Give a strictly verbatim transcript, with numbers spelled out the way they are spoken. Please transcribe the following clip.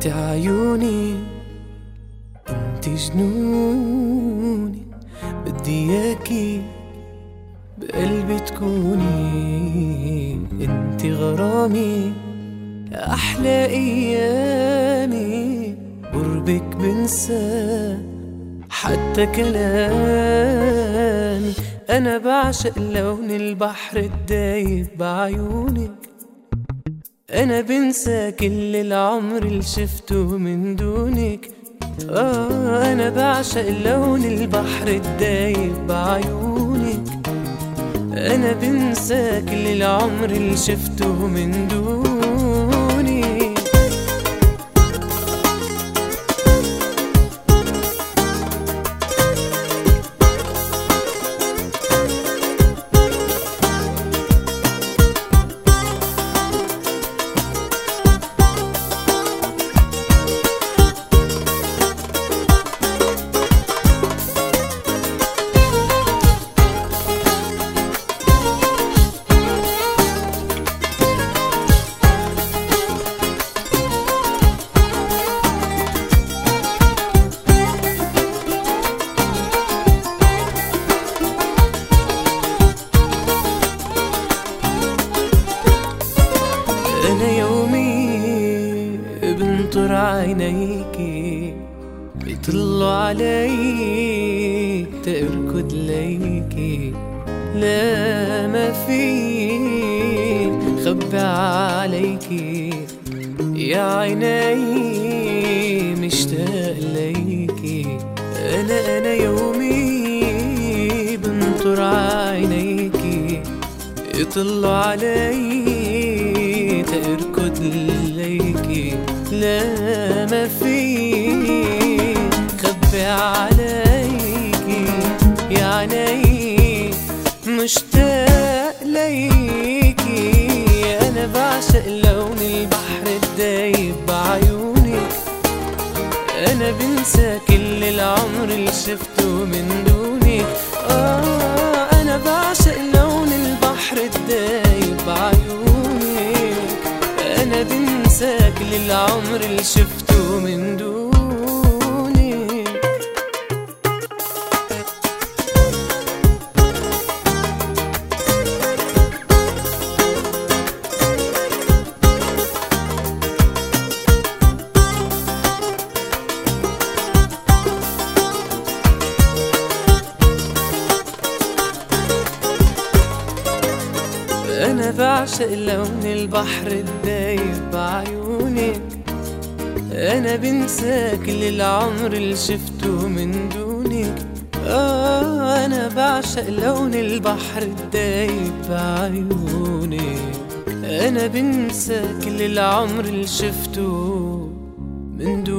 انت عيوني، انت جنوني، بدي اياكي بقلبي تكوني. انت غرامي، احلى ايامي، قربك بنسى حتى كلامي. انا بعشق لون البحر الدايب بعيونك، انا بنسى كل العمر اللي شفته من دونك. آه انا بعشق لون البحر الدايب بعيونك، انا بنسى كل العمر اللي شفته من دونك. أنا يومي بنطر عينيكي بيطلوا علي تأركض ليكي. لا ما في خبي عليكي يا عيني، مشتاق ليكي. أنا أنا يومي بنطر عينيكي يطلوا علي تأركض ليكي. لا ما في خبي عليكي يا عيني، مشتاق ليكي. أنا بعشق لون البحر الدايب بعيونك، أنا بنسى كل العمر اللي شفته من دونك. آه أنا بعشق لون البحر الدايب بعيونك، أنا بنسى كل العمر اللي شفته من دونك. أنا بعشق لون البحر الدايب بعيونك، أنا بنسى كل العمر اللي شفته من دونك. آه أنا بعشق لون البحر الدايب بعيونك، أنا بنسى كل العمر اللي شفته من دونك.